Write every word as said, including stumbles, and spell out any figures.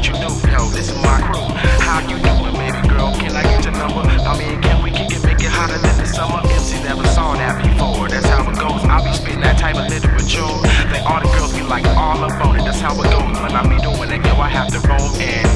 what you do, yo, this is my crew. How you doing, baby girl? Can I get your number? I mean, can we kick it, make it hotter than the summer? M C never saw that before. That's how it goes. I be spitting that type of literature that all the girls be like all up on it. That's how it goes when I be doing it, yo. I have to roll in.